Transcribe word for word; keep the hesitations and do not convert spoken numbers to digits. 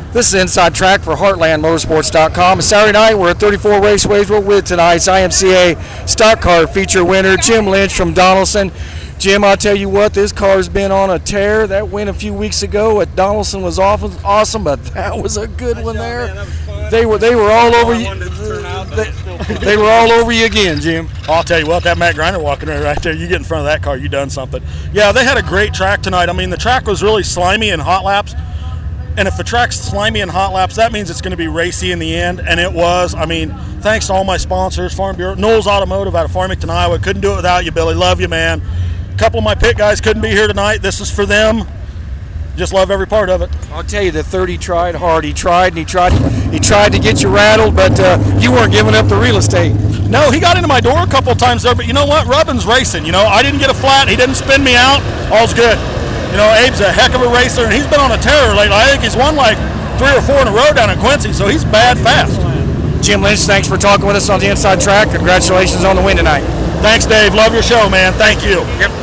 This is Inside Track for Heartland Motorsports dot com. Saturday night, we're at thirty-four Raceways. We're with tonight's I M C A Stock Car feature winner, Jim Lynch from Donaldson. Jim, I'll tell you what, this car's been on a tear. That win a few weeks ago at Donaldson was awesome, but that was a good nice one job, there. Man, they were they were all over you. They, they were all over you again, Jim. I'll tell you what, that Matt Griner walking right there, you get in front of that car, you done something. Yeah, they had a great track tonight. I mean, the track was really slimy in hot laps. And if the track's slimy in hot laps, that means it's going to be racy in the end, and it was. I mean, thanks to all my sponsors, Farm Bureau, Knowles Automotive out of Farmington, Iowa. Couldn't do it without you, Billy. Love you, man. A couple of my pit guys couldn't be here tonight. This is for them. Just love every part of it. I'll tell you, the thirty tried hard. He tried and he tried. He tried to get you rattled, but uh, you weren't giving up the real estate. No, he got into my door a couple of times there, but you know what? Rubbin's racing. You know, I didn't get a flat. He didn't spin me out. All's good. You know, Abe's a heck of a racer, and he's been on a tear lately. I think he's won like three or four in a row down in Quincy, so he's bad fast. Jim Lynch, thanks for talking with us on the Inside Track. Congratulations on the win tonight. Thanks, Dave. Love your show, man. Thank you. Yep.